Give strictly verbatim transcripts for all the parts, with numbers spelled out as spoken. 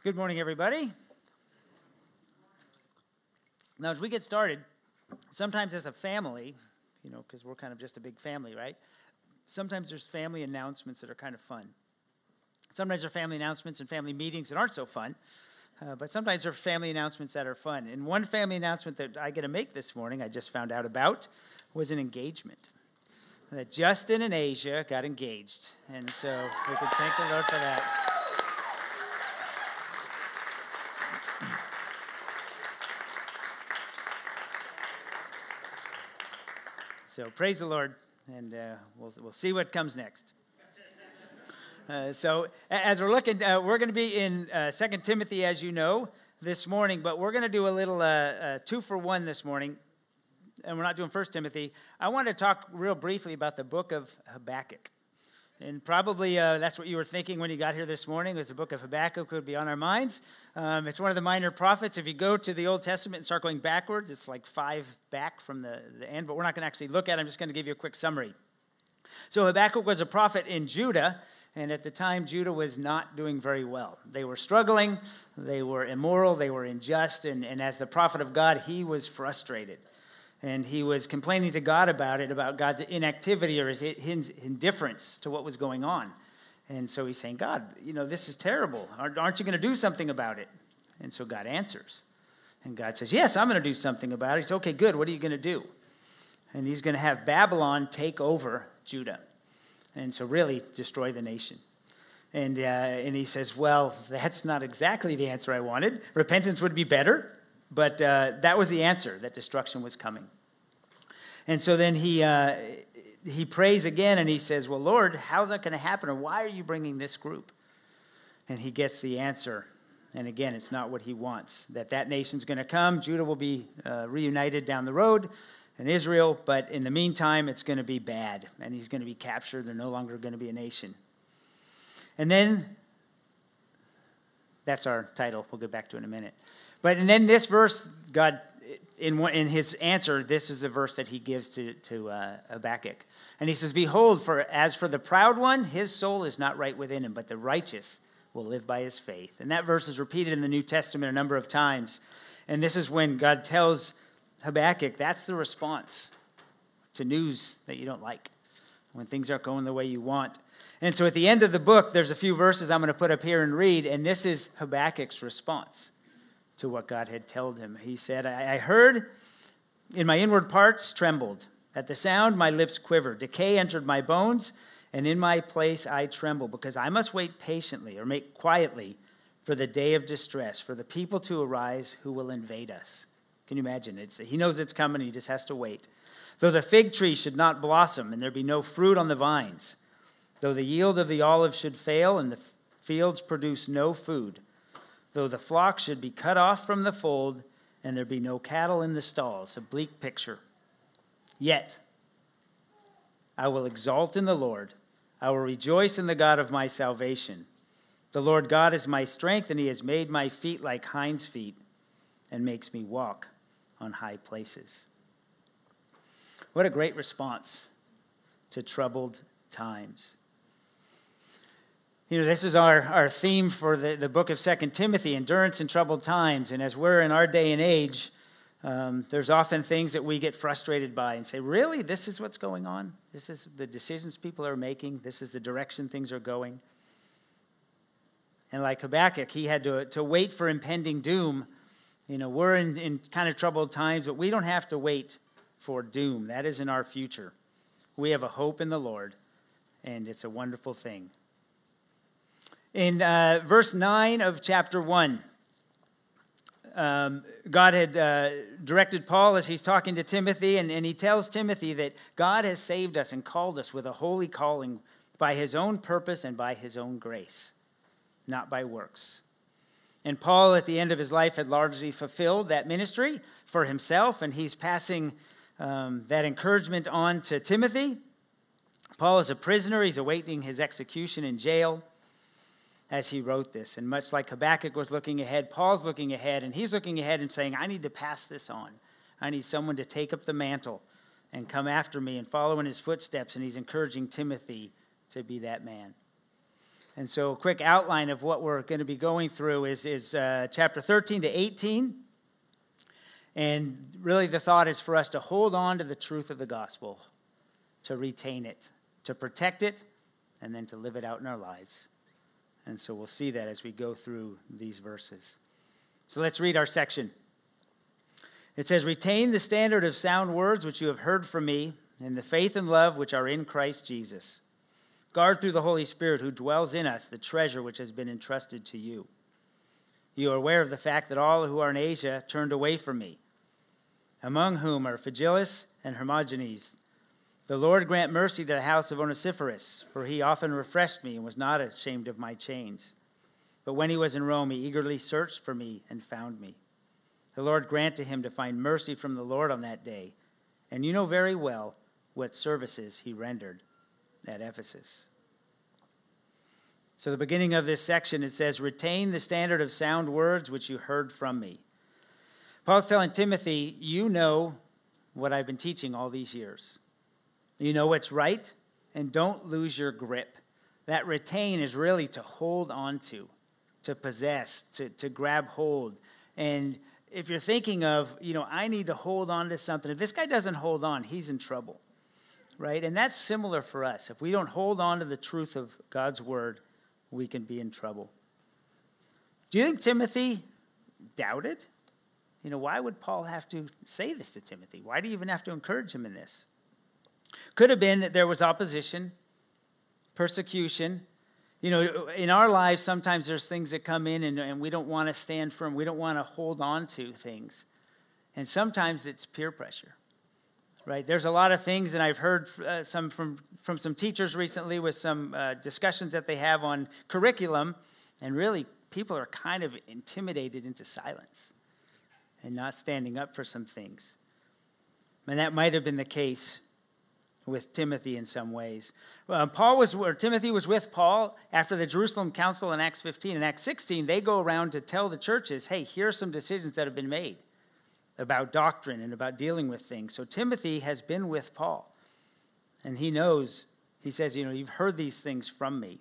Good morning, everybody. Now, as we get started, sometimes as a family, you know, because we're kind of just a big family, right? Sometimes there's family announcements that are kind of fun. Sometimes there are family announcements and family meetings that aren't so fun, uh, but sometimes there are family announcements that are fun. And one family announcement that I get to make this morning, I just found out about, was an engagement. That Justin and Asia got engaged, and so we can thank the Lord for that. So praise the Lord, and uh, we'll we'll see what comes next. Uh, so as we're looking, uh, we're going to be in uh, Second Timothy, as you know, this morning, but we're going to do a little uh, uh, two for one this morning, and we're not doing First Timothy. I want to talk real briefly about the book of Habakkuk. And probably uh, that's what you were thinking when you got here this morning, was the book of Habakkuk would be on our minds. Um, it's one of the minor prophets. If you go to the Old Testament and start going backwards, it's like five back from the, the end, but we're not going to actually look at it. I'm just going to give you a quick summary. So Habakkuk was a prophet in Judah, and at the time, Judah was not doing very well. They were struggling, they were immoral, they were unjust, and, and as the prophet of God, he was frustrated. And he was complaining to God about it, about God's inactivity or his, his indifference to what was going on. And so he's saying, God, you know, this is terrible. Aren't you going to do something about it? And so God answers. And God says, yes, I'm going to do something about it. He says, okay, good. What are you going to do? And he's going to have Babylon take over Judah. And so really destroy the nation. And, uh, and he says, well, that's not exactly the answer I wanted. Repentance would be better. But uh, that was the answer, that destruction was coming. And so then he uh, he prays again, and he says, well, Lord, how's that going to happen? Or why are you bringing this group? And he gets the answer. And again, it's not what he wants, that that nation's going to come. Judah will be uh, reunited down the road, and Israel. But in the meantime, it's going to be bad. And he's going to be captured. They're no longer going to be a nation. And then, that's our title. We'll get back to it in a minute. But and then this verse, God, in in his answer, this is the verse that he gives to, to uh, Habakkuk. And he says, behold, for as for the proud one, his soul is not right within him, but the righteous will live by his faith. And that verse is repeated in the New Testament a number of times. And this is when God tells Habakkuk, that's the response to news that you don't like, when things aren't going the way you want. And so at the end of the book, there's a few verses I'm going to put up here and read, and this is Habakkuk's response to what God had told him. He said, I, I heard, in my inward parts trembled. At the sound, my lips quivered. Decay entered my bones, and in my place I tremble, because I must wait patiently, or make quietly, for the day of distress, for the people to arise who will invade us. Can you imagine? It's, he knows it's coming, he just has to wait. Though the fig tree should not blossom, and there be no fruit on the vines, though the yield of the olive should fail, and the fields produce no food, though the flock should be cut off from the fold, and there be no cattle in the stalls, a bleak picture. Yet I will exult in the Lord. I will rejoice in the God of my salvation. The Lord God is my strength, and he has made my feet like hinds' feet, and makes me walk on high places. What a great response to troubled times. You know, this is our, our theme for the, the book of Second Timothy, endurance in troubled times. And as we're in our day and age, um, there's often things that we get frustrated by and say, really, this is what's going on? This is the decisions people are making? This is the direction things are going? And like Habakkuk, he had to, to wait for impending doom. You know, we're in, in kind of troubled times, but we don't have to wait for doom. That is in our future. We have a hope in the Lord, and it's a wonderful thing. In uh, verse nine of chapter one, um, God had uh, directed Paul as he's talking to Timothy, and, and he tells Timothy that God has saved us and called us with a holy calling by his own purpose and by his own grace, not by works. And Paul, at the end of his life, had largely fulfilled that ministry for himself, and he's passing um, that encouragement on to Timothy. Paul is a prisoner. He's awaiting his execution in jail as he wrote this. And much like Habakkuk was looking ahead, Paul's looking ahead, and he's looking ahead and saying, I need to pass this on. I need someone to take up the mantle and come after me and follow in his footsteps, and he's encouraging Timothy to be that man. And so a quick outline of what we're going to be going through is, is uh, chapter thirteen to eighteen. And really the thought is for us to hold on to the truth of the gospel, to retain it, to protect it, and then to live it out in our lives. And so we'll see that as we go through these verses. So let's read our section. It says, "Retain the standard of sound words which you have heard from me, in the faith and love which are in Christ Jesus. Guard through the Holy Spirit who dwells in us the treasure which has been entrusted to you. You are aware of the fact that all who are in Asia turned away from me, among whom are Phygelus and Hermogenes. The Lord grant mercy to the house of Onesiphorus, for he often refreshed me and was not ashamed of my chains. But when he was in Rome, he eagerly searched for me and found me. The Lord grant to him to find mercy from the Lord on that day. And you know very well what services he rendered at Ephesus." So the beginning of this section, it says, "Retain the standard of sound words which you heard from me." Paul's telling Timothy, you know what I've been teaching all these years. You know what's right, and don't lose your grip. That retain is really to hold on to, to possess, to, to grab hold. And if you're thinking of, you know, I need to hold on to something, if this guy doesn't hold on, he's in trouble, right? And that's similar for us. If we don't hold on to the truth of God's word, we can be in trouble. Do you think Timothy doubted? You know, why would Paul have to say this to Timothy? Why do you even have to encourage him in this? Could have been that there was opposition, persecution. You know, in our lives, sometimes there's things that come in and, and we don't want to stand firm. We don't want to hold on to things. And sometimes it's peer pressure, right? There's a lot of things, and I've heard uh, some from, from some teachers recently with some uh, discussions that they have on curriculum, and really people are kind of intimidated into silence and not standing up for some things. And that might have been the case with Timothy in some ways. Uh, Paul was, or Timothy was with Paul after the Jerusalem Council in Acts fifteen. In Acts sixteen, they go around to tell the churches, hey, here are some decisions that have been made about doctrine and about dealing with things. So Timothy has been with Paul, and he knows, he says, you know, you've heard these things from me.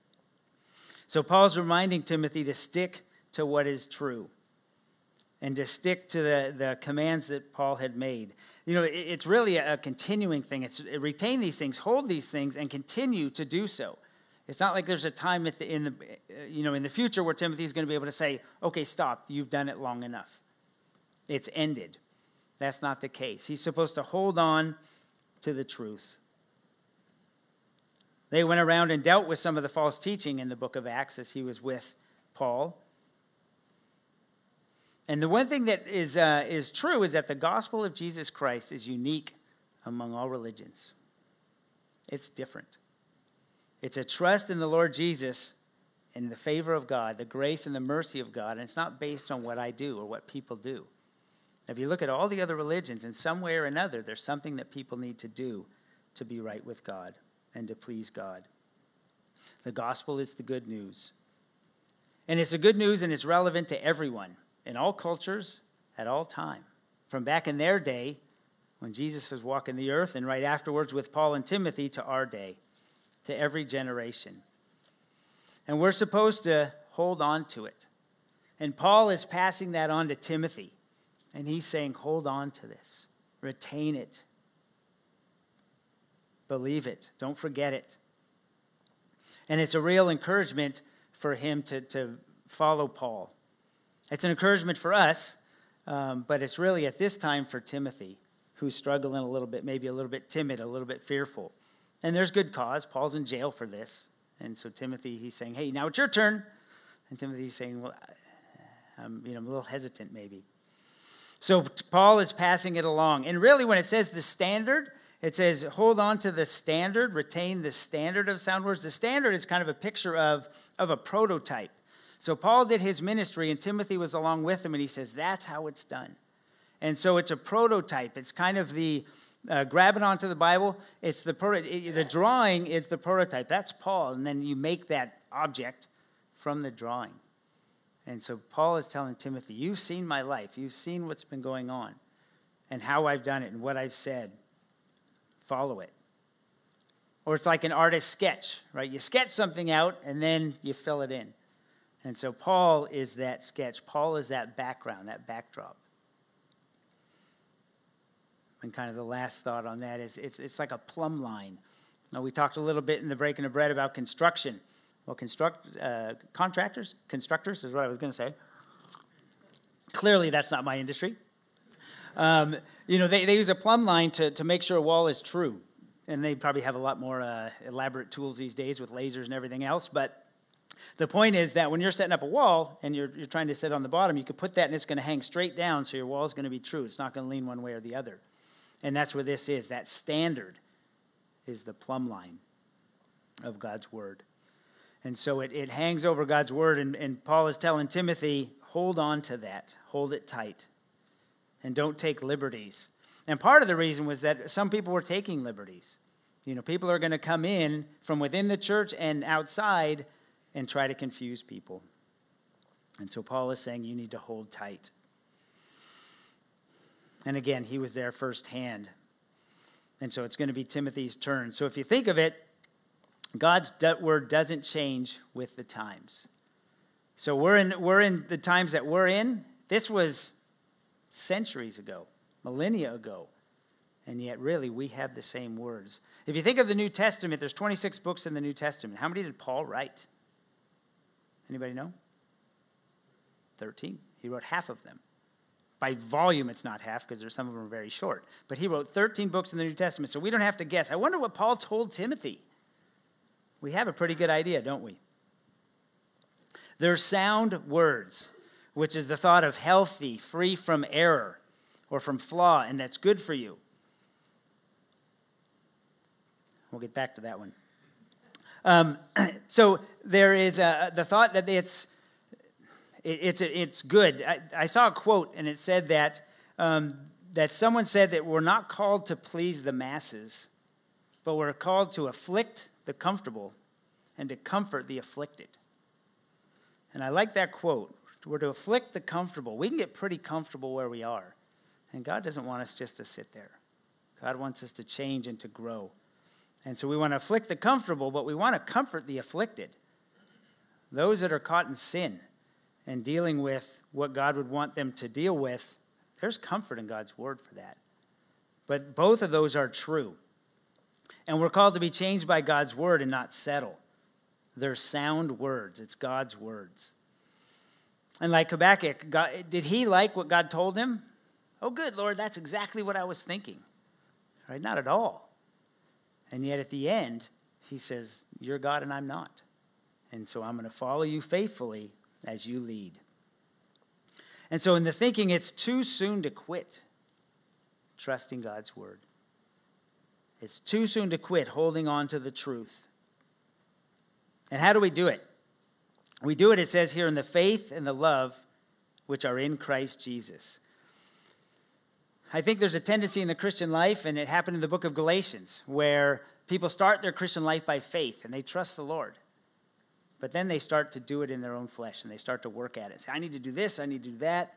So Paul's reminding Timothy to stick to what is true and to stick to the, the commands that Paul had made. You know, it, it's really a, a continuing thing. It's retain these things, hold these things, and continue to do so. It's not like there's a time at the, in the, you know, in the future where Timothy's going to be able to say, okay, stop, you've done it long enough. It's ended. That's not the case. He's supposed to hold on to the truth. They went around and dealt with some of the false teaching in the book of Acts as he was with Paul. And the one thing that is uh, is true is that the gospel of Jesus Christ is unique among all religions. It's different. It's a trust in the Lord Jesus and the favor of God, the grace and the mercy of God, and it's not based on what I do or what people do. If you look at all the other religions, in some way or another, there's something that people need to do to be right with God and to please God. The gospel is the good news. And it's a good news and it's relevant to everyone. In all cultures, at all time. From back in their day, when Jesus was walking the earth, and right afterwards with Paul and Timothy, to our day, to every generation. And we're supposed to hold on to it. And Paul is passing that on to Timothy. And he's saying, hold on to this. Retain it. Believe it. Don't forget it. And it's a real encouragement for him to, to follow Paul. It's an encouragement for us, um, but it's really at this time for Timothy, who's struggling a little bit, maybe a little bit timid, a little bit fearful. And there's good cause. Paul's in jail for this. And so Timothy, he's saying, hey, now it's your turn. And Timothy's saying, well, I'm, you know, I'm a little hesitant maybe. So Paul is passing it along. And really when it says the standard, it says hold on to the standard, retain the standard of sound words. The standard is kind of a picture of, of a prototype. So Paul did his ministry, and Timothy was along with him, and he says, that's how it's done. And so it's a prototype. It's kind of the, uh, grabbing onto the Bible, it's the, pro- it, the drawing is the prototype. That's Paul, and then you make that object from the drawing. And so Paul is telling Timothy, you've seen my life. You've seen what's been going on and how I've done it and what I've said. Follow it. or it's like an artist's sketch, right? You sketch something out, and then you fill it in. And so Paul is that sketch. Paul is that background, that backdrop. And kind of the last thought on that is it's, it's like a plumb line. Now, we talked a little bit in the breaking of bread about construction. Well, construct uh, contractors, constructors is what I was going to say. Clearly, that's not my industry. Um, you know, they, they use a plumb line to, to make sure a wall is true. And they probably have a lot more uh, elaborate tools these days with lasers and everything else. But the point is that when you're setting up a wall and you're, you're trying to sit on the bottom, you could put that and it's going to hang straight down, so your wall is going to be true. It's not going to lean one way or the other. And that's where this is. That standard is the plumb line of God's word. And so it, it hangs over God's word, and, and Paul is telling Timothy, hold on to that. Hold it tight. And don't take liberties. And part of the reason was that some people were taking liberties. You know, people are going to come in from within the church and outside and try to confuse people. And so Paul is saying you need to hold tight. And again, he was there firsthand. And so it's going to be Timothy's turn. So if you think of it, God's word doesn't change with the times. So we're in, we're in the times that we're in. This was centuries ago, millennia ago. And yet, really, we have the same words. If you think of the New Testament, there's twenty-six books in the New Testament. How many did Paul write? Anybody know? thirteen. He wrote half of them. By volume, it's not half, because there's some of them are very short. But he wrote thirteen books in the New Testament, so we don't have to guess. I wonder what Paul told Timothy. We have a pretty good idea, don't we? They're sound words, which is the thought of healthy, free from error or from flaw, and that's good for you. We'll get back to that one. Um, so there is a, the thought that it's it, it's it's good. I, I saw a quote, and it said that um, that someone said that we're not called to please the masses, but we're called to afflict the comfortable and to comfort the afflicted. And I like that quote. We're to afflict the comfortable. We can get pretty comfortable where we are, and God doesn't want us just to sit there. God wants us to change and to grow. And so we want to afflict the comfortable, but we want to comfort the afflicted. Those that are caught in sin and dealing with what God would want them to deal with, there's comfort in God's word for that. But both of those are true. And we're called to be changed by God's word and not settle. They're sound words. It's God's words. And like Habakkuk, God, did he like what God told him? Oh, good, Lord, that's exactly what I was thinking. Right? Not at all. And yet at the end, he says, you're God and I'm not. And so I'm going to follow you faithfully as you lead. And so in the thinking, it's too soon to quit trusting God's word. It's too soon to quit holding on to the truth. And how do we do it? We do it, it says here, in the faith and the love which are in Christ Jesus. I think there's a tendency in the Christian life, and it happened in the book of Galatians, where people start their Christian life by faith, and they trust the Lord. But then they start to do it in their own flesh, and they start to work at it. Say, I need to do this, I need to do that.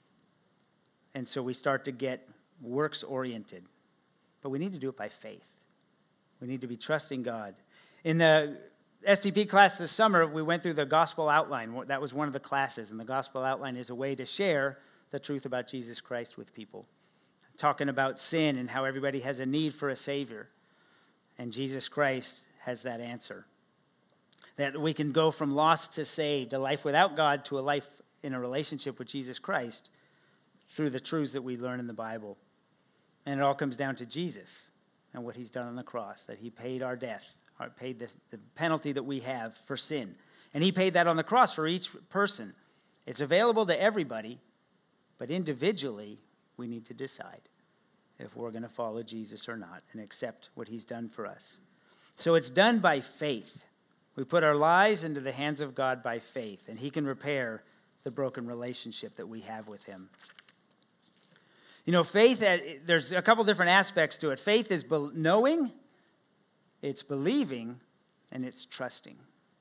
And so we start to get works-oriented. But we need to do it by faith. We need to be trusting God. In the S T P class this summer, we went through the gospel outline. That was one of the classes, and the gospel outline is a way to share the truth about Jesus Christ with people. Talking about sin and how everybody has a need for a Savior. And Jesus Christ has that answer. That we can go from lost to saved, a life without God, to a life in a relationship with Jesus Christ through the truths that we learn in the Bible. And it all comes down to Jesus and what he's done on the cross, that he paid our death, or paid this, the penalty that we have for sin. And he paid that on the cross for each person. It's available to everybody, but individually, we need to decide if we're going to follow Jesus or not and accept what he's done for us. So it's done by faith. We put our lives into the hands of God by faith, and he can repair the broken relationship that we have with him. You know, faith, there's a couple different aspects to it. Faith is knowing, it's believing, and it's trusting.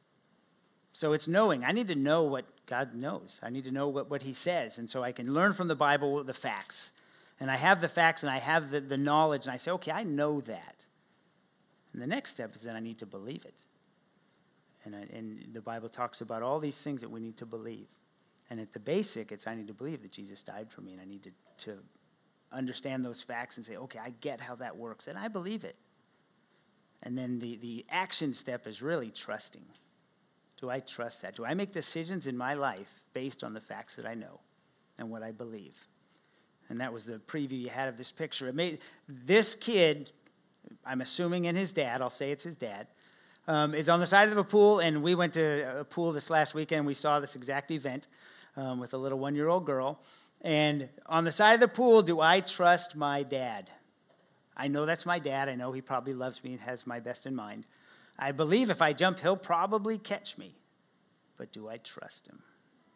So it's knowing. I need to know what God knows. I need to know what, what he says. And so I can learn from the Bible the facts. And I have the facts and I have the, the knowledge. And I say, okay, I know that. And the next step is that I need to believe it. And, I, and the Bible talks about all these things that we need to believe. And at the basic, it's I need to believe that Jesus died for me, and I need to, to understand those facts and say, okay, I get how that works, and I believe it. And then the, the action step is really trusting. Do I trust that? Do I make decisions in my life based on the facts that I know and what I believe? And that was the preview you had of this picture. It made this kid, I'm assuming and his dad, I'll say it's his dad, um, is on the side of a pool, and we went to a pool this last weekend. We saw this exact event um, with a little one-year-old girl. And on the side of the pool, do I trust my dad? I know that's my dad. I know he probably loves me and has my best in mind. I believe if I jump, he'll probably catch me. But do I trust him?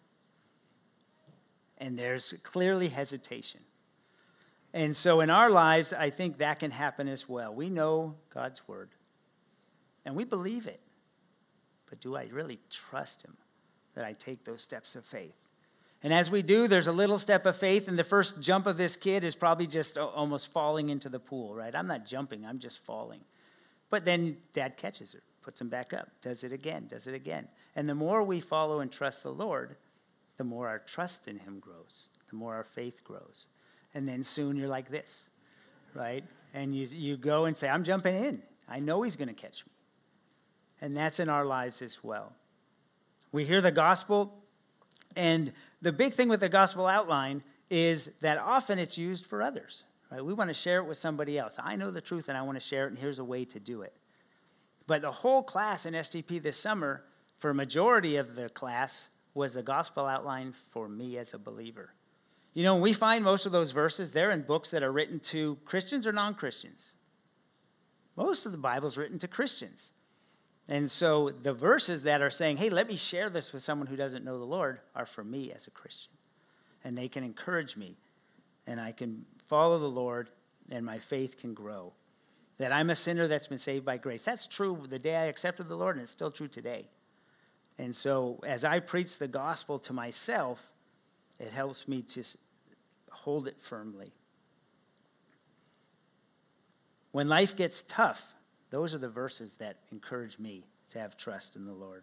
And there's clearly hesitation. And so in our lives, I think that can happen as well. We know God's word, and we believe it. But do I really trust him that I take those steps of faith? And as we do, there's a little step of faith, and the first jump of this kid is probably just almost falling into the pool, right? I'm not jumping, I'm just falling. But then dad catches her, puts him back up, does it again, does it again. And the more we follow and trust the Lord, the more our trust in him grows, the more our faith grows. And then soon you're like this, right? And you, you go and say, I'm jumping in. I know he's going to catch me. And that's in our lives as well. We hear the gospel, and the big thing with the gospel outline is that often it's used for others, right? We want to share it with somebody else. I know the truth, and I want to share it, and here's a way to do it. But the whole class in S T P this summer, for a majority of the class, was the gospel outline for me as a believer. You know, we find most of those verses, they're in books that are written to Christians or non-Christians. Most of the Bible's written to Christians. And so the verses that are saying, hey, let me share this with someone who doesn't know the Lord, are for me as a Christian. And they can encourage me, and I can follow the Lord, and my faith can grow. That I'm a sinner that's been saved by grace. That's true the day I accepted the Lord, and it's still true today. And so as I preach the gospel to myself, it helps me to hold it firmly. When life gets tough, those are the verses that encourage me to have trust in the Lord.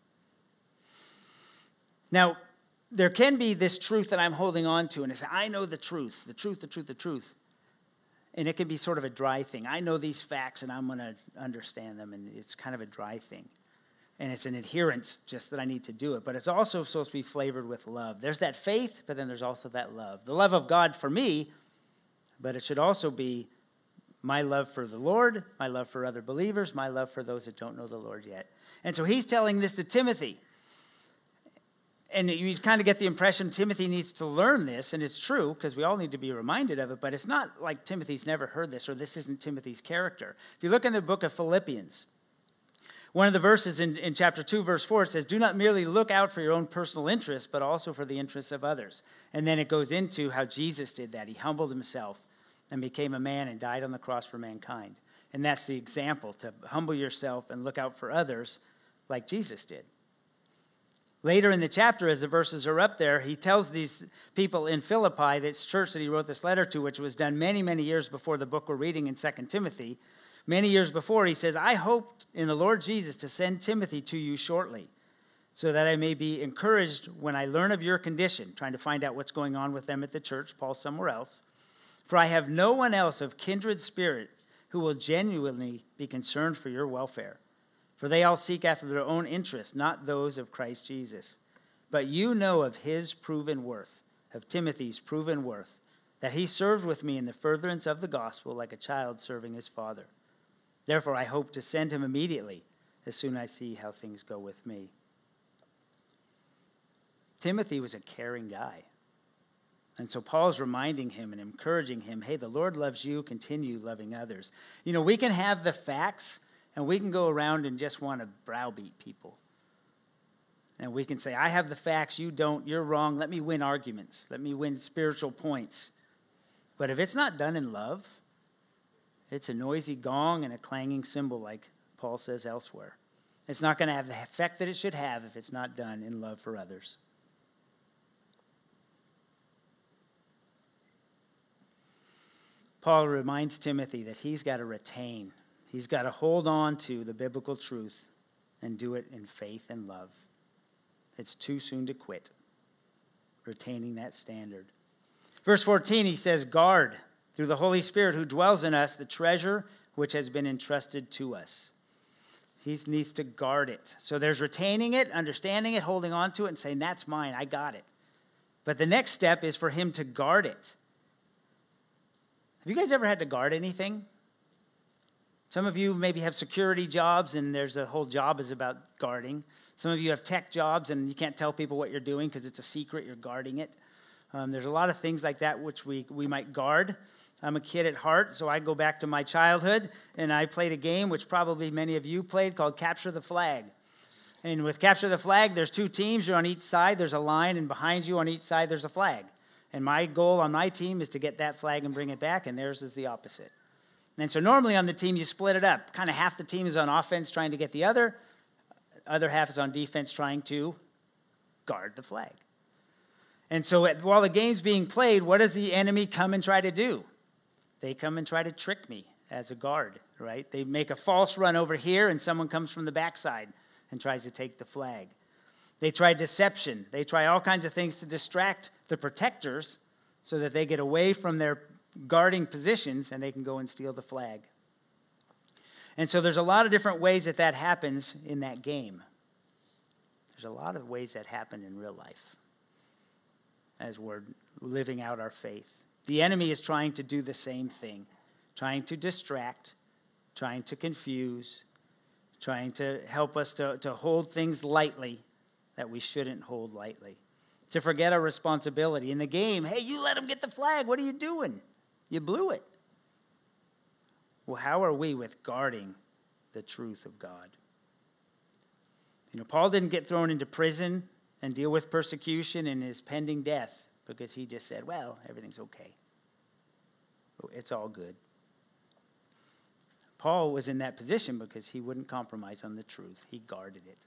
Now, there can be this truth that I'm holding on to, and I say, I know the truth, the truth, the truth, the truth. And it can be sort of a dry thing. I know these facts, and I'm going to understand them, and it's kind of a dry thing. And it's an adherence just that I need to do it. But it's also supposed to be flavored with love. There's that faith, but then there's also that love. The love of God for me, but it should also be my love for the Lord, my love for other believers, my love for those that don't know the Lord yet. And so he's telling this to Timothy. And you kind of get the impression Timothy needs to learn this, and it's true, because we all need to be reminded of it, but it's not like Timothy's never heard this, or this isn't Timothy's character. If you look in the book of Philippians, one of the verses in, in chapter two, verse four, it says, do not merely look out for your own personal interests, but also for the interests of others. And then it goes into how Jesus did that. He humbled himself and became a man and died on the cross for mankind. And that's the example, to humble yourself and look out for others like Jesus did. Later in the chapter, as the verses are up there, he tells these people in Philippi, this church that he wrote this letter to, which was done many, many years before the book we're reading in Second Timothy, many years before, he says, I hope in the Lord Jesus to send Timothy to you shortly, so that I may be encouraged when I learn of your condition, trying to find out what's going on with them at the church. Paul's somewhere else. For I have no one else of kindred spirit who will genuinely be concerned for your welfare. For they all seek after their own interests, not those of Christ Jesus. But you know of his proven worth, of Timothy's proven worth, that he served with me in the furtherance of the gospel like a child serving his father. Therefore, I hope to send him immediately, as soon as I see how things go with me. Timothy was a caring guy. And so Paul's reminding him and encouraging him, hey, the Lord loves you, continue loving others. You know, we can have the facts, and we can go around and just want to browbeat people. And we can say, I have the facts, you don't, you're wrong, let me win arguments, let me win spiritual points. But if it's not done in love, it's a noisy gong and a clanging cymbal, like Paul says elsewhere. It's not going to have the effect that it should have if it's not done in love for others. Paul reminds Timothy that he's got to retain He's got to hold on to the biblical truth and do it in faith and love. It's too soon to quit, retaining that standard. Verse fourteen, he says, guard through the Holy Spirit who dwells in us the treasure which has been entrusted to us. He needs to guard it. So there's retaining it, understanding it, holding on to it, and saying, that's mine, I got it. But the next step is for him to guard it. Have you guys ever had to guard anything? Some of you maybe have security jobs, and there's a whole job is about guarding. Some of you have tech jobs, and you can't tell people what you're doing because it's a secret, you're guarding it. Um, there's a lot of things like that which we, we might guard. I'm a kid at heart, so I go back to my childhood, and I played a game which probably many of you played called Capture the Flag. And with Capture the Flag, there's two teams. You're on each side. There's a line, and behind you on each side, there's a flag. And my goal on my team is to get that flag and bring it back, and theirs is the opposite. And so normally on the team, you split it up. Kind of half the team is on offense trying to get the other. Other half is on defense trying to guard the flag. And so at, while the game's being played, what does the enemy come and try to do? They come and try to trick me as a guard, right? They make a false run over here, and someone comes from the backside and tries to take the flag. They try deception. They try all kinds of things to distract the protectors so that they get away from their guarding positions and they can go and steal the flag. And so there's a lot of different ways that that happens in that game. There's a lot of ways that happen in real life as we're living out our faith. The enemy is trying to do the same thing, trying to distract, trying to confuse, trying to help us to, to hold things lightly that we shouldn't hold lightly, to forget our responsibility. In the game, hey, you let him get the flag. What are you doing? You blew it. Well, how are we with guarding the truth of God? You know, Paul didn't get thrown into prison and deal with persecution and his pending death because he just said, well, everything's okay. It's all good. Paul was in that position because he wouldn't compromise on the truth. He guarded it.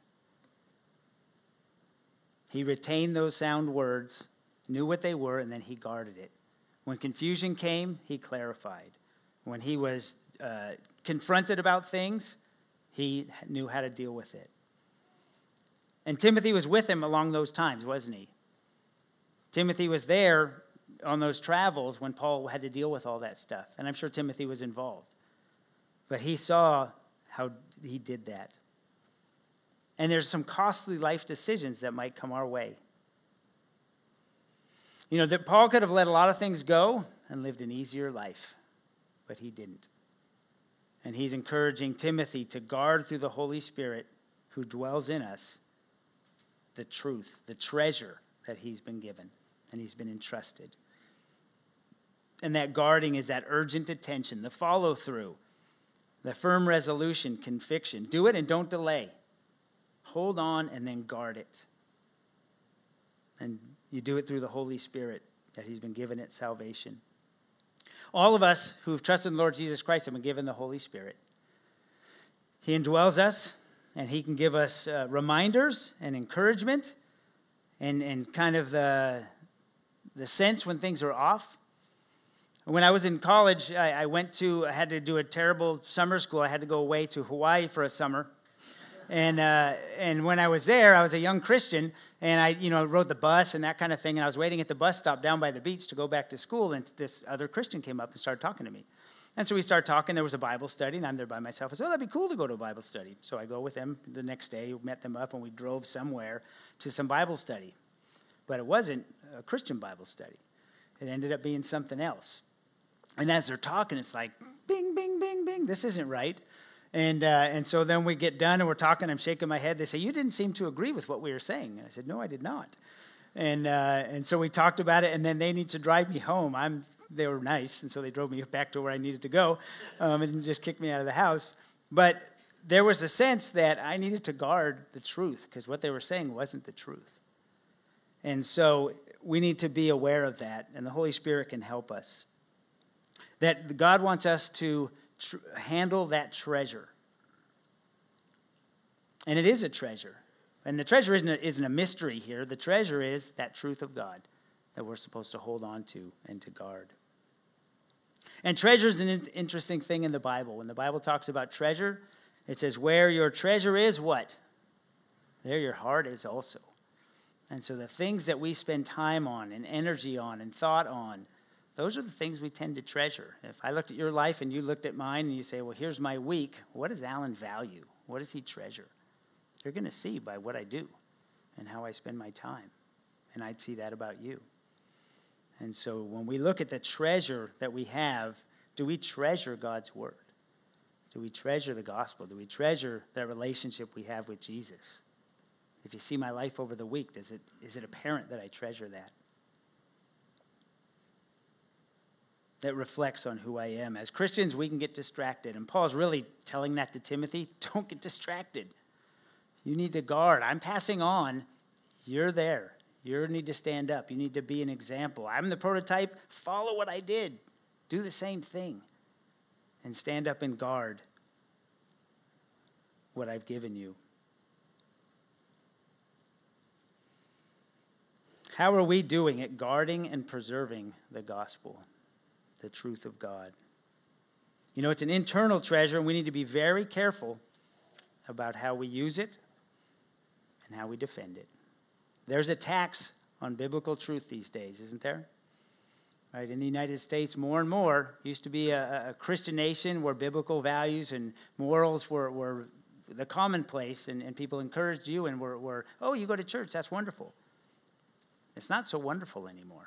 He retained those sound words, knew what they were, and then he guarded it. When confusion came, he clarified. When he was uh, confronted about things, he knew how to deal with it. And Timothy was with him along those times, wasn't he? Timothy was there on those travels when Paul had to deal with all that stuff. And I'm sure Timothy was involved. But he saw how he did that. And there's some costly life decisions that might come our way. You know, that Paul could have let a lot of things go and lived an easier life, but he didn't. And he's encouraging Timothy to guard through the Holy Spirit who dwells in us the truth, the treasure that he's been given and he's been entrusted. And that guarding is that urgent attention, the follow-through, the firm resolution, conviction. Do it and don't delay. Hold on and then guard it. And you do it through the Holy Spirit that he's been given at salvation. All of us who've trusted in the Lord Jesus Christ have been given the Holy Spirit. He indwells us, and he can give us uh, reminders and encouragement and, and kind of the, the sense when things are off. When I was in college, I, I went to, I had to do a terrible summer school. I had to go away to Hawaii for a summer. And uh, and when I was there, I was a young Christian, and I, you know, rode the bus and that kind of thing, and I was waiting at the bus stop down by the beach to go back to school, and this other Christian came up and started talking to me. And so we started talking. There was a Bible study, and I'm there by myself. I said, oh, that'd be cool to go to a Bible study. So I go with them the next day, met them up, and we drove somewhere to some Bible study. But it wasn't a Christian Bible study. It ended up being something else. And as they're talking, it's like, bing, bing, bing, bing. This isn't right. And uh, and so then we get done, and we're talking. I'm shaking my head. They say, you didn't seem to agree with what we were saying. And I said, no, I did not. And uh, and so we talked about it, and then they need to drive me home. I'm They were nice, and so they drove me back to where I needed to go um, and just kicked me out of the house. But there was a sense that I needed to guard the truth because what they were saying wasn't the truth. And so we need to be aware of that, and the Holy Spirit can help us. That God wants us to tr- handle that treasure. And it is a treasure. And the treasure isn't a, isn't a mystery here. The treasure is that truth of God that we're supposed to hold on to and to guard. And treasure is an in- interesting thing in the Bible. When the Bible talks about treasure, it says, where your treasure is, what? There your heart is also. And so the things that we spend time on and energy on and thought on, those are the things we tend to treasure. If I looked at your life and you looked at mine and you say, well, here's my week, what does Alan value? What does he treasure? You're going to see by what I do and how I spend my time. And I'd see that about you. And so when we look at the treasure that we have, do we treasure God's word? Do we treasure the gospel? Do we treasure that relationship we have with Jesus? If you see my life over the week, does it, is it apparent that I treasure that? That reflects on who I am. As Christians, we can get distracted. And Paul's really telling that to Timothy. Don't get distracted. You need to guard. I'm passing on. You're there. You need to stand up. You need to be an example. I'm the prototype. Follow what I did. Do the same thing. And stand up and guard what I've given you. How are we doing at guarding and preserving the gospel, the truth of God? You know, it's an internal treasure, and we need to be very careful about how we use it and how we defend it. There's a tax on biblical truth these days, isn't there? Right, in the United States, more and more, used to be a, a Christian nation where biblical values and morals were, were the commonplace, and, and people encouraged you and were, were, oh, you go to church, that's wonderful. It's not so wonderful anymore.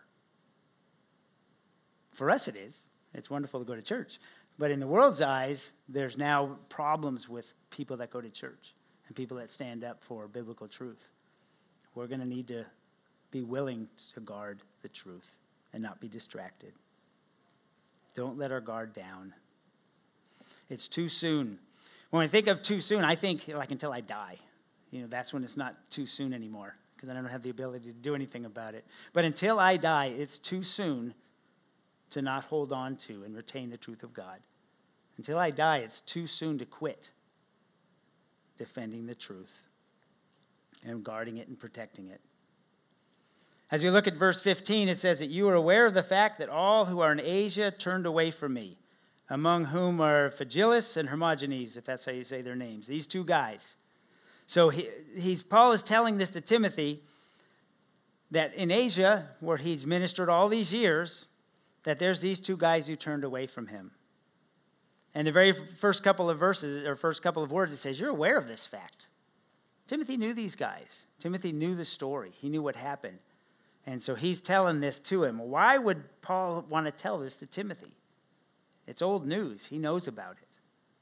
For us it is. It's wonderful to go to church. But in the world's eyes, there's now problems with people that go to church and people that stand up for biblical truth. We're going to need to be willing to guard the truth and not be distracted. Don't let our guard down. It's too soon. When I think of too soon, I think like until I die. You know, that's when it's not too soon anymore, because I don't have the ability to do anything about it. But until I die, it's too soon to not hold on to and retain the truth of God. Until I die, it's too soon to quit defending the truth and guarding it and protecting it. As we look at verse fifteen, it says that you are aware of the fact that all who are in Asia turned away from me, among whom are Phygelus and Hermogenes, if that's how you say their names, these two guys. So he, he's Paul is telling this to Timothy, that in Asia, where he's ministered all these years, that there's these two guys who turned away from him. And the very first couple of verses, or first couple of words, it says, you're aware of this fact. Timothy knew these guys. Timothy knew the story. He knew what happened. And so he's telling this to him. Why would Paul want to tell this to Timothy? It's old news. He knows about it.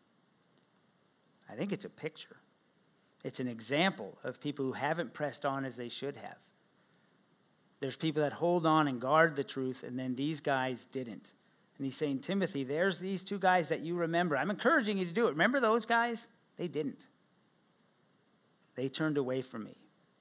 I think it's a picture. It's an example of people who haven't pressed on as they should have. There's people that hold on and guard the truth, and then these guys didn't. And he's saying, Timothy, there's these two guys that you remember. I'm encouraging you to do it. Remember those guys? They didn't. They turned away from me.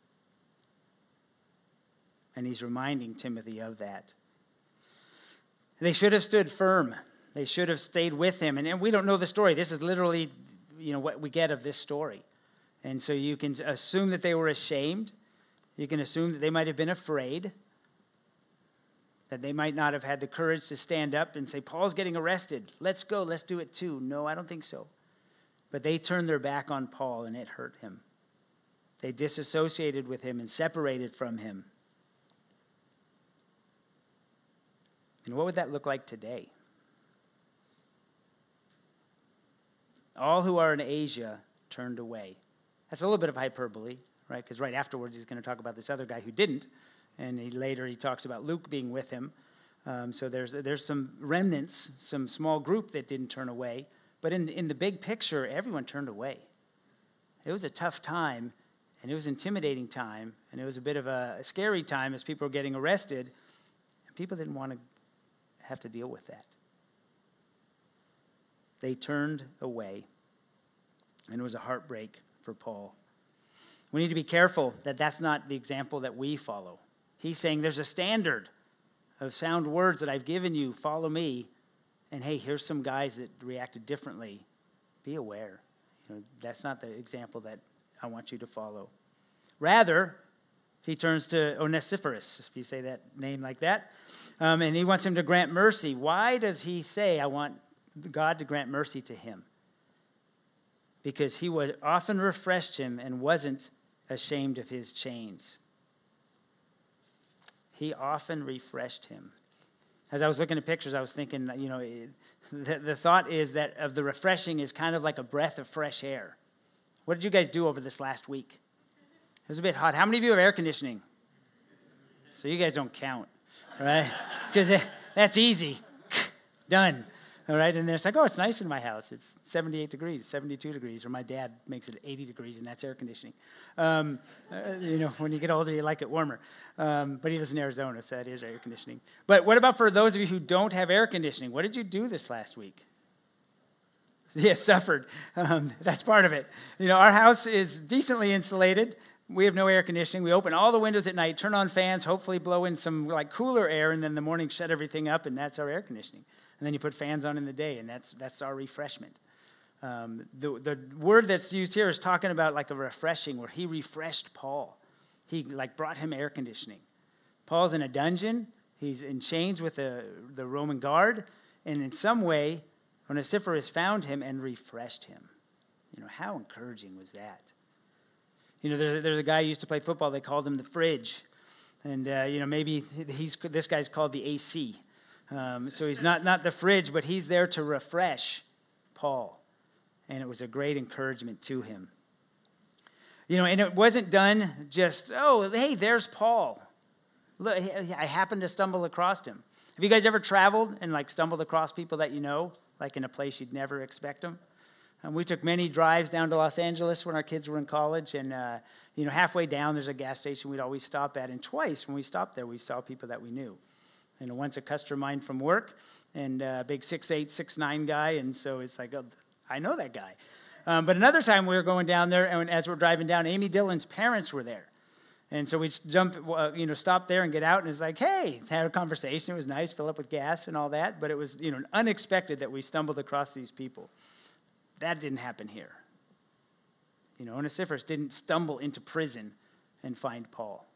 And he's reminding Timothy of that. They should have stood firm. They should have stayed with him. And, and we don't know the story. This is literally, you know, what we get of this story. And so you can assume that they were ashamed. You can assume that they might have been afraid. That they might not have had the courage to stand up and say, Paul's getting arrested. Let's go. Let's do it too. No, I don't think so. But they turned their back on Paul, and it hurt him. They disassociated with him and separated from him. And what would that look like today? All who are in Asia turned away. That's a little bit of hyperbole, right? Because right afterwards he's going to talk about this other guy who didn't. And he, later he talks about Luke being with him. Um, so there's there's some remnants, some small group that didn't turn away. But in, in the big picture, everyone turned away. It was a tough time, and it was an intimidating time, and it was a bit of a, a scary time as people were getting arrested. And people didn't want to have to deal with that. They turned away, and it was a heartbreak for Paul. We need to be careful that that's not the example that we follow. He's saying there's a standard of sound words that I've given you. Follow me. And hey, here's some guys that reacted differently. Be aware. You know, that's not the example that I want you to follow. Rather, he turns to Onesiphorus, if you say that name like that, um, and he wants him to grant mercy. Why does he say, I want God to grant mercy to him? Because he would often refreshed him and wasn't ashamed of his chains. He often refreshed him. As I was looking at pictures, I was thinking, you know, it, the, the thought is that of the refreshing is kind of like a breath of fresh air. What did you guys do over this last week? It was a bit hot. How many of you have air conditioning? So you guys don't count, right? Because that's easy. Done. All right, and it's like, oh, it's nice in my house. It's seventy-eight degrees, seventy-two degrees, or my dad makes it eighty degrees, and that's air conditioning. Um, uh, you know, when you get older, you like it warmer. Um, but he lives in Arizona, so that is air conditioning. But what about for those of you who don't have air conditioning? What did you do this last week? Yeah, suffered. Um, that's part of it. You know, our house is decently insulated. We have no air conditioning. We open all the windows at night, turn on fans, hopefully blow in some like cooler air, and then in the morning shut everything up, and that's our air conditioning. And then you put fans on in the day, and that's that's our refreshment. Um, the, the word that's used here is talking about like a refreshing, where he refreshed Paul. He like brought him air conditioning. Paul's in a dungeon. He's in chains with the, the Roman guard. And in some way, Onesiphorus found him and refreshed him. You know, how encouraging was that? You know, there's, there's a guy who used to play football. They called him the Fridge. And, uh, you know, maybe he's this guy's called the A C. Um, so he's not, not the fridge, but he's there to refresh Paul. And it was a great encouragement to him. You know, and it wasn't done just, oh, hey, there's Paul. Look, I happened to stumble across him. Have you guys ever traveled and, like, stumbled across people that you know, like in a place you'd never expect them? And we took many drives down to Los Angeles when our kids were in college. And, uh, you know, halfway down, there's a gas station we'd always stop at. And twice when we stopped there, we saw people that we knew. And once a customer of mine from work, and a big six eight, six nine guy, and so it's like, oh, I know that guy. Um, but another time we were going down there, and as we're driving down, Amy Dillon's parents were there. And so we'd jump, uh, you know, stop there and get out, and it's like, hey, had a conversation. It was nice, fill up with gas and all that, but it was, you know, unexpected that we stumbled across these people. That didn't happen here. You know, Onesiphorus didn't stumble into prison and find Paul.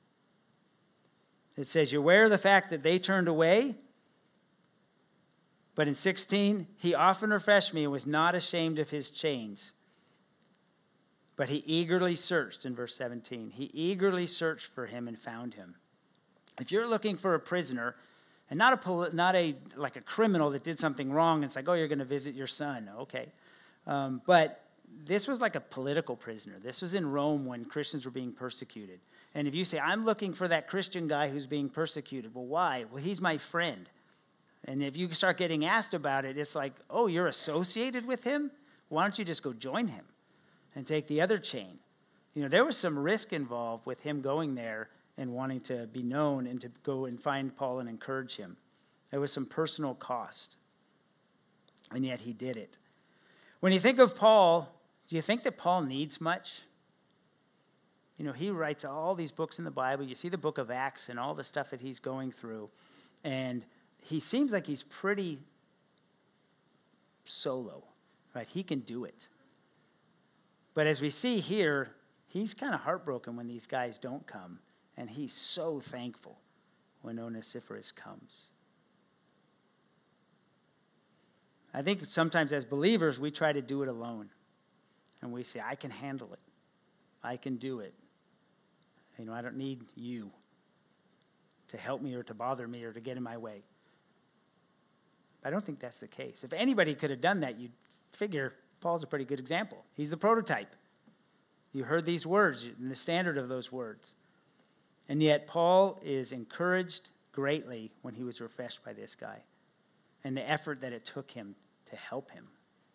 It says, you're aware of the fact that they turned away. But in sixteen, he often refreshed me and was not ashamed of his chains. But he eagerly searched, in verse seventeen, he eagerly searched for him and found him. If you're looking for a prisoner, and not a not a like a criminal that did something wrong, and it's like, oh, you're going to visit your son. Okay. Um, but this was like a political prisoner. This was in Rome when Christians were being persecuted. And if you say, I'm looking for that Christian guy who's being persecuted, well, why? Well, he's my friend. And if you start getting asked about it, it's like, oh, you're associated with him? Why don't you just go join him and take the other chain? You know, there was some risk involved with him going there and wanting to be known and to go and find Paul and encourage him. There was some personal cost. And yet he did it. When you think of Paul, do you think that Paul needs much? You know, he writes all these books in the Bible. You see the book of Acts and all the stuff that he's going through. And he seems like he's pretty solo, right? He can do it. But as we see here, he's kind of heartbroken when these guys don't come. And he's so thankful when Onesiphorus comes. I think sometimes as believers, we try to do it alone. And we say, I can handle it. I can do it. You know, I don't need you to help me or to bother me or to get in my way. I don't think that's the case. If anybody could have done that, you'd figure Paul's a pretty good example. He's the prototype. You heard these words and the standard of those words. And yet Paul is encouraged greatly when he was refreshed by this guy and the effort that it took him to help him.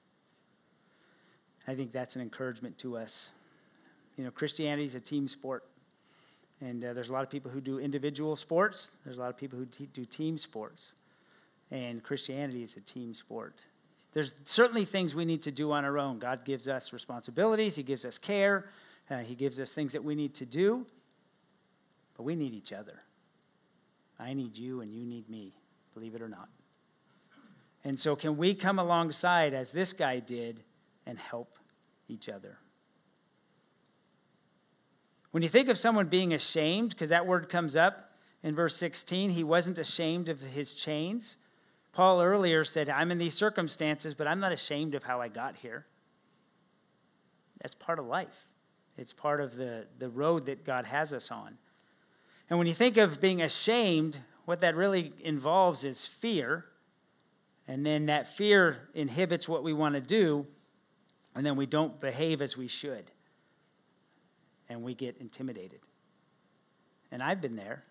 I think that's an encouragement to us. You know, Christianity is a team sport. And uh, there's a lot of people who do individual sports. There's a lot of people who te- do team sports. And Christianity is a team sport. There's certainly things we need to do on our own. God gives us responsibilities. He gives us care. Uh, he gives us things that we need to do. But we need each other. I need you and you need me, believe it or not. And so can we come alongside, as this guy did, and help each other? When you think of someone being ashamed, because that word comes up in verse sixteen, he wasn't ashamed of his chains. Paul earlier said, I'm in these circumstances, but I'm not ashamed of how I got here. That's part of life. It's part of the, the road that God has us on. And when you think of being ashamed, what that really involves is fear. And then that fear inhibits what we want to do, and then we don't behave as we should. And we get intimidated. And I've been there.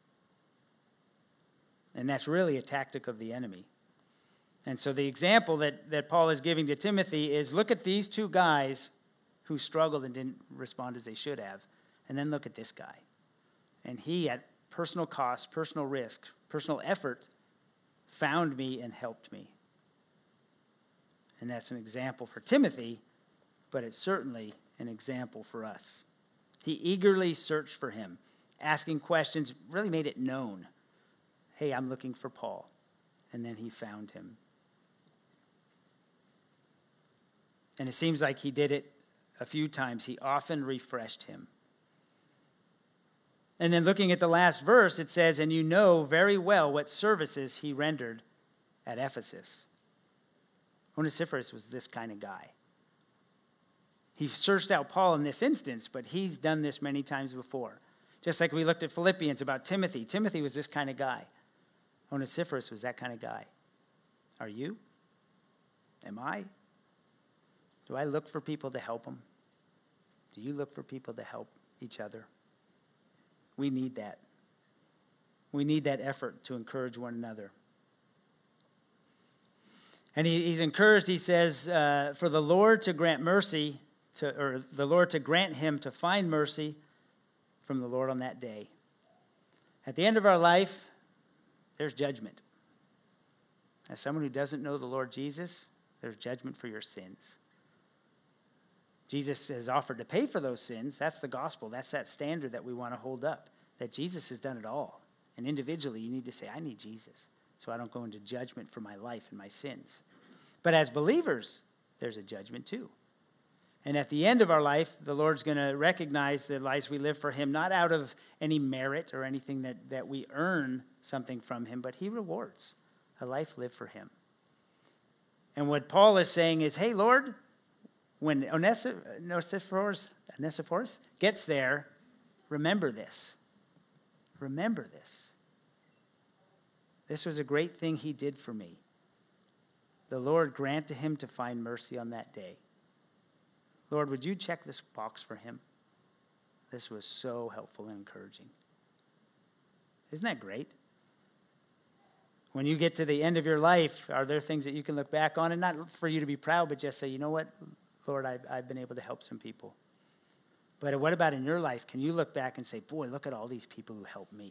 And that's really a tactic of the enemy. And so the example that, that Paul is giving to Timothy is look at these two guys who struggled and didn't respond as they should have. And then look at this guy. And he, at personal cost, personal risk, personal effort, found me and helped me. And that's an example for Timothy, but it's certainly an example for us. He eagerly searched for him, asking questions, really made it known. Hey, I'm looking for Paul. And then he found him. And it seems like he did it a few times. He often refreshed him. And then looking at the last verse, it says, and you know very well what services he rendered at Ephesus. Onesiphorus was this kind of guy. He searched out Paul in this instance, but he's done this many times before. Just like we looked at Philippians about Timothy. Timothy was this kind of guy. Onesiphorus was that kind of guy. Are you? Am I? Do I look for people to help them? Do you look for people to help each other? We need that. We need that effort to encourage one another. And he, he's encouraged, he says, uh, for the Lord to grant mercy, to, or the Lord to grant him to find mercy from the Lord on that day. At the end of our life, there's judgment. As someone who doesn't know the Lord Jesus, there's judgment for your sins. Jesus has offered to pay for those sins. That's the gospel. That's that standard that we want to hold up, that Jesus has done it all. And individually, you need to say, I need Jesus, so I don't go into judgment for my life and my sins. But as believers, there's a judgment too. And at the end of our life, the Lord's going to recognize the lives we live for him, not out of any merit or anything that, that we earn something from him, but he rewards a life lived for him. And what Paul is saying is, hey, Lord, when Onesiphorus, Onesiphorus gets there, remember this. Remember this. This was a great thing he did for me. The Lord grant to him to find mercy on that day. Lord, would you check this box for him? This was so helpful and encouraging. Isn't that great? When you get to the end of your life, are there things that you can look back on? And not for you to be proud, but just say, you know what, Lord, I've, I've been able to help some people. But what about in your life? Can you look back and say, boy, look at all these people who helped me?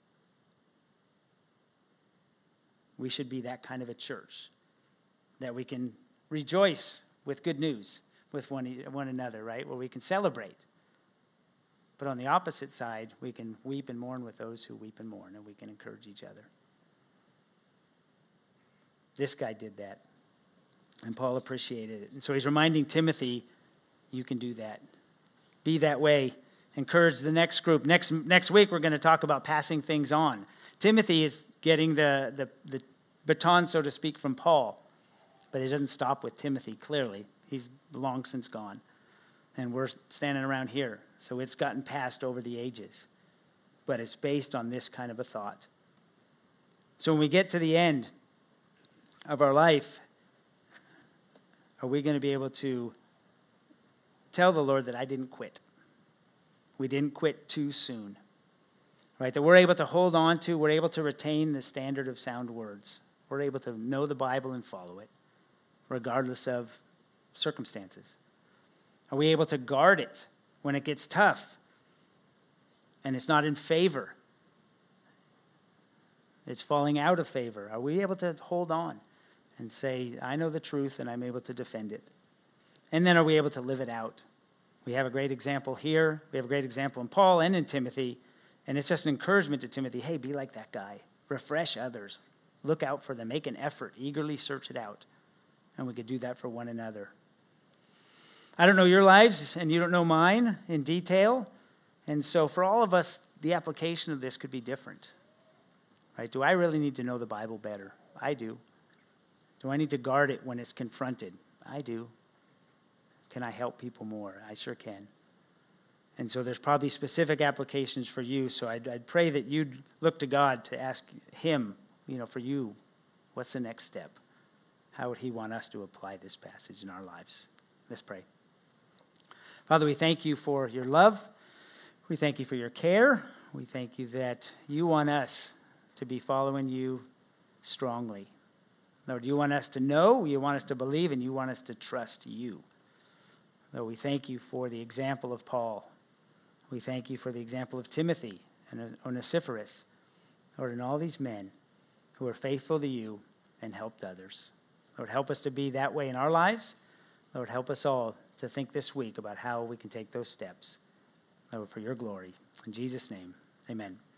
We should be that kind of a church, that we can rejoice with good news with one, one another, right? Where we can celebrate. But on the opposite side, we can weep and mourn with those who weep and mourn, and we can encourage each other. This guy did that, and Paul appreciated it. And so he's reminding Timothy, you can do that. Be that way. Encourage the next group. Next next week, we're going to talk about passing things on. Timothy is getting the, the, the baton, so to speak, from Paul. But it doesn't stop with Timothy, clearly. He's long since gone. And we're standing around here. So it's gotten passed over the ages. But it's based on this kind of a thought. So when we get to the end of our life, are we going to be able to tell the Lord that I didn't quit? We didn't quit too soon. Right? That we're able to hold on to, we're able to retain the standard of sound words. We're able to know the Bible and follow it, regardless of circumstances. Are we able to guard it when it gets tough and it's not in favor? It's falling out of favor. Are we able to hold on and say, I know the truth and I'm able to defend it? And then are we able to live it out? We have a great example here. We have a great example in Paul and in Timothy. And it's just an encouragement to Timothy, hey, be like that guy. Refresh others. Look out for them. Make an effort. Eagerly search it out. And we could do that for one another. I don't know your lives, and you don't know mine in detail. And so for all of us, the application of this could be different. Right? Do I really need to know the Bible better? I do. Do I need to guard it when it's confronted? I do. Can I help people more? I sure can. And so there's probably specific applications for you. So I'd, I'd pray that you'd look to God to ask him, you know, for you, what's the next step? How would he want us to apply this passage in our lives? Let's pray. Father, we thank you for your love. We thank you for your care. We thank you that you want us to be following you strongly. Lord, you want us to know, you want us to believe, and you want us to trust you. Lord, we thank you for the example of Paul. We thank you for the example of Timothy and Onesiphorus, Lord, and all these men who are faithful to you and helped others. Lord, help us to be that way in our lives. Lord, help us all to think this week about how we can take those steps, Lord, for your glory. In Jesus' name, amen.